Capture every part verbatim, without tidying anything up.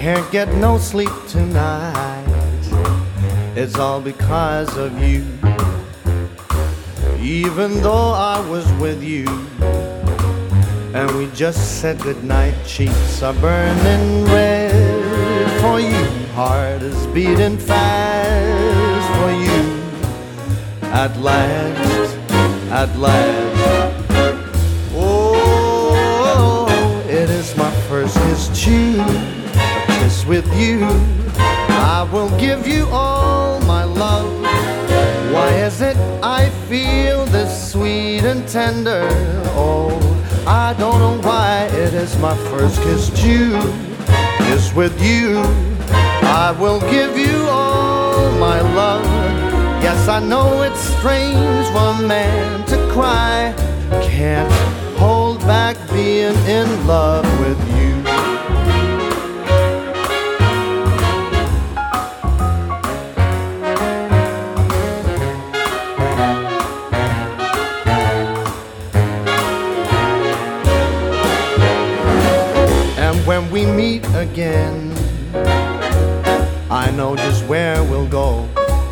can't get no sleep tonight. It's all because of you. Even though I was with you and we just said goodnight, cheeks are burning red for you, heart is beating fast for you. At last, at last, oh, it is my first kiss too, a kiss with you. I will give you all my love. Why is it I feel this sweet and tender? Oh, I don't know why. It is my first kiss too, kiss with you. I will give you all my love. Yes, I know it's strange for a man to cry. Can't hold back being in love with you. When we meet again, I know just where we'll go.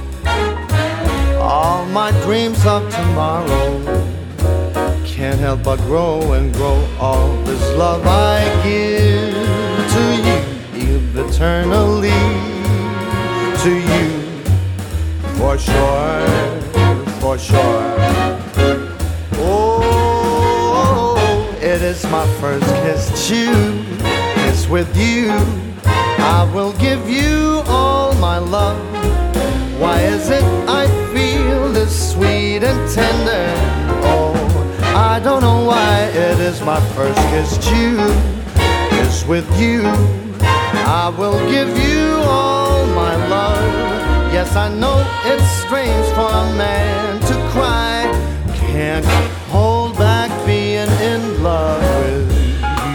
All my dreams of tomorrow can't help but grow and grow. All this love I give to you, give eternally to you, for sure, for sure. Oh, it is my first kiss too, kiss with you. I will give you all my love. Why is it I feel this sweet and tender? Oh, I don't know why. It is my first kiss too, kiss with you. I will give you all my love. Yes, I know it's strange for a man to cry. Can't hold back being in love with you.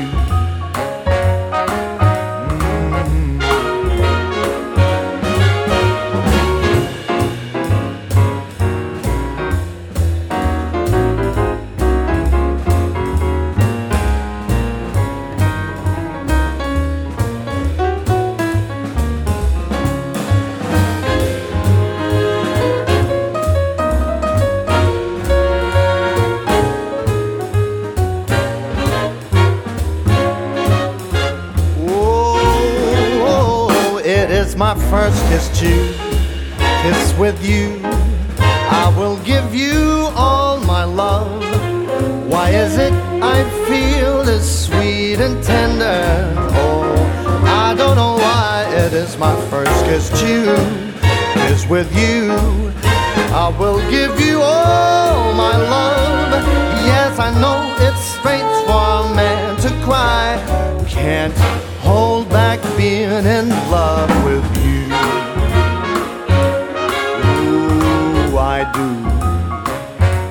It's my first kiss too, kiss with you. I will give you all my love. Why is it I feel this sweet and tender? Oh, I don't know why. It is my first kiss too, kiss with you. I will give you all my love. Yes, I know it's strange for a man to cry. Can't hold back being in love with you. Ooh, I do.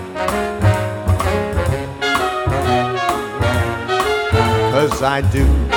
Cause I do.